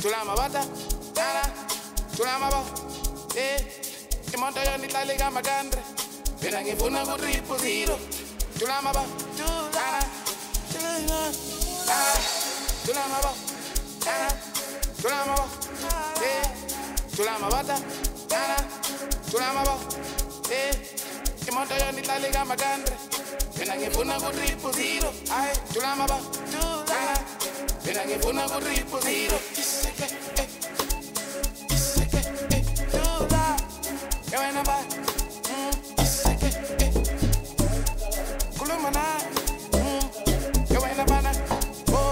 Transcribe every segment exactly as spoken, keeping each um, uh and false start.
Tulama bata, nana, tulama ba, eh, imoto yoni tlale kama gandre, pena ngifuna kutriple zero. Tulama ba, nana, tulama, nana, tulama ba, nana, tulama ba, eh, tulama bata, nana, tulama ba, eh, imoto yoni tlale kama gandre, pena ngifuna kutriple zero. Ay, tulama ba, nana, pena ngifuna kutriple zero. Yo ain't nobody, mm, eh, Kulumana, mm, yo ain't nobody, oh,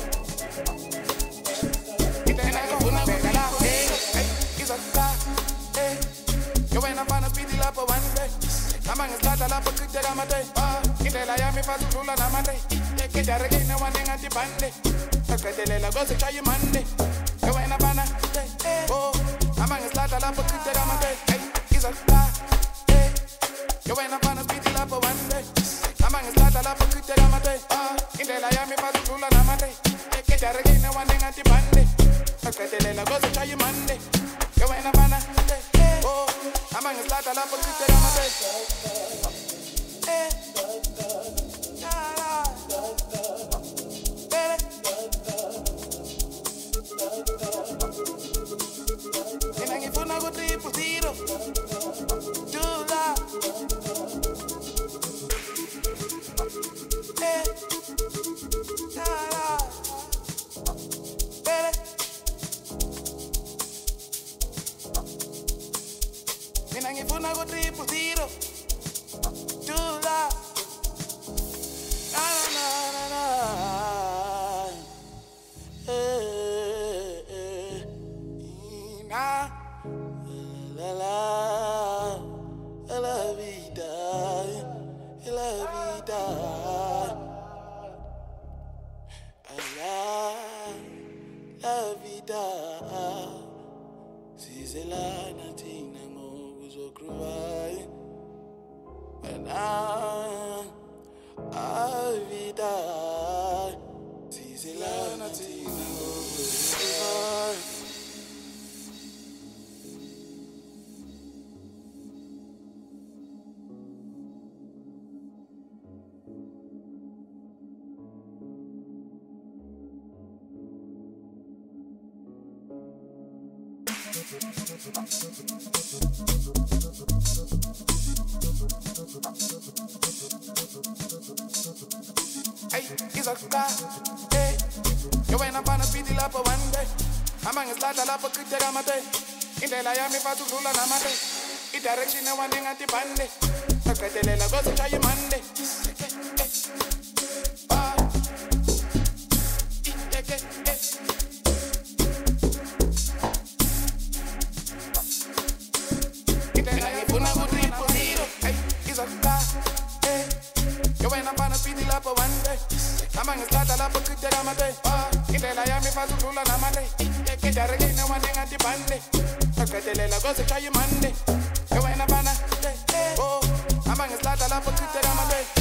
ita ina kufuna kukala, eh, eh, izaka, eh, yo ain't nobody speedy la po one day, amang islata la po kite kamate, ah, ita la yami fa tulula na mate, eh, kita regine wane ngati bande, kakatele la gose chayi mande, yo ain't nobody, eh, oh, amang islata la po kite kamate, eh. Eh, yo ain't up on a speedy lap for one day. I'm on a start a lap for quick to my day. Ah, in the Miami for the Tula Namade. Get a reggae, no one thing at the bande. I cut the Lela goes to try you Monday. Yo ain't up on a day. Oh, I'm on a start a lap for quick to my day. Eh, and I give you no triple zero. Ngifuna ku triple zero. Jula. Na na na na. Eh eh. Na. La la. La vida. La vida. La la vida. Si c'est la natina. Cry and I, I vida, si se la natina over. Hey, it's a guy, hey. Yo ain't up on a speedy lap for one day. I'm on a slide a lap for quick to my day. In the Miami for to rule on my day. It direction no one thing at the bande. I cut the Lela goes to try you Monday. Ah, I'm on a start a lap of quick to my day. Ah, in the Miami for to rule on my day. Get a reggae, no one thing at the bande. I cut the Lela goes to try you Monday. Yo ain't a banner, oh, I'm on a start a lap of quick to my day.